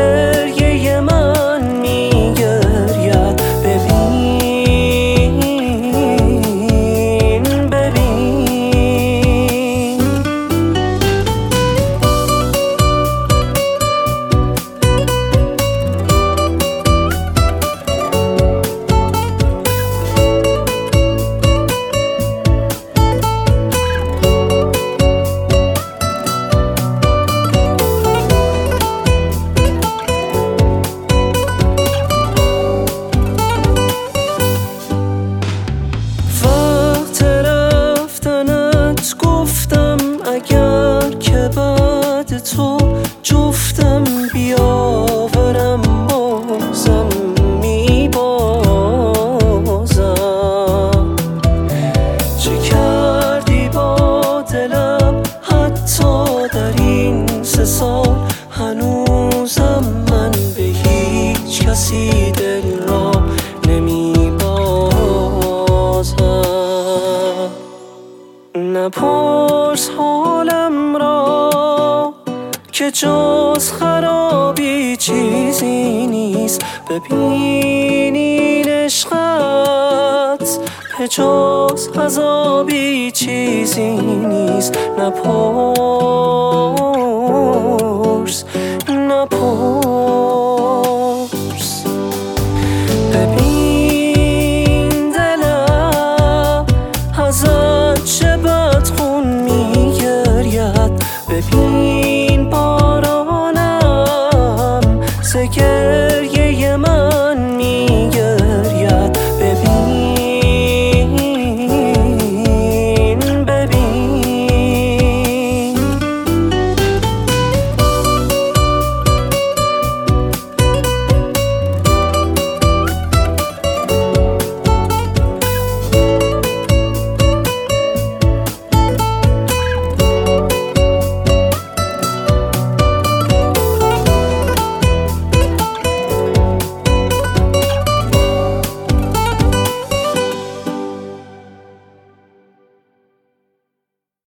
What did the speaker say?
گریه من میگرید. ببین ببین اگر که بعد تو جفتم بیاورم بازم میبازم. چه کردی با دلم حتی در این 3 سال؟ هنوزم من به هیچ کسی دل را نمیبازم. نپرس حالم را که جز خرابی چیزی نیست. ببین این عشقت به جز عذابی چیزی نیست. نپرس